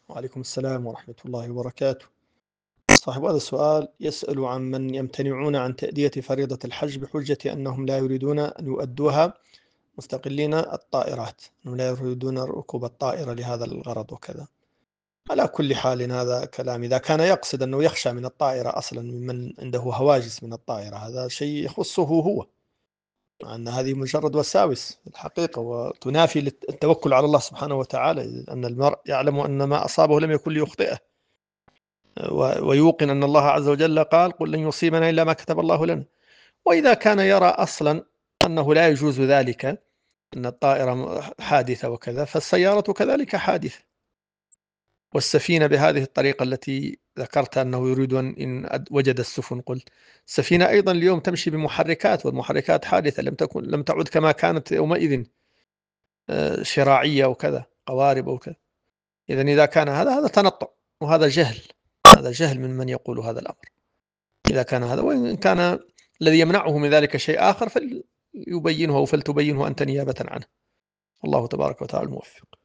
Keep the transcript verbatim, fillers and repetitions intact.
وعليكم السلام ورحمة الله وبركاته. صاحب هذا السؤال يسأل عن من يمتنعون عن تأدية فريضة الحج بحجة أنهم لا يريدون أن يؤدوها مستقلين الطائرات، أنهم لا يريدون ركوب الطائرة لهذا الغرض وكذا. على كل حال هذا كلام، إذا كان يقصد أنه يخشى من الطائرة أصلا ممن عنده هواجس من الطائرة، هذا شيء يخصه هو، مع أن هذه مجرد وساوس الحقيقة وتنافي التوكل على الله سبحانه وتعالى، أن المرء يعلم أن ما أصابه لم يكن ليخطئه، ويوقن أن الله عز وجل قال قل لن يصيبنا إلا ما كتب الله لنا. وإذا كان يرى أصلا أنه لا يجوز ذلك، أن الطائرة حادثة وكذا، فالسيارة كذلك حادثة، والسفينة بهذه الطريقة التي ذكرت أنه يريد أن وجد السفن، قلت السفينة أيضا اليوم تمشي بمحركات، والمحركات حادثة، لم تكن لم تعد كما كانت يومئذ شراعية وكذا، قوارب وكذا. إذن إذا كان هذا هذا تنطع، وهذا جهل، هذا جهل من من يقول هذا الأمر. إذا كان هذا، وإن كان الذي يمنعه من ذلك شيء آخر فليبينه أو فلتبينه أنت نيابة عنه. الله تبارك وتعالى الموفق.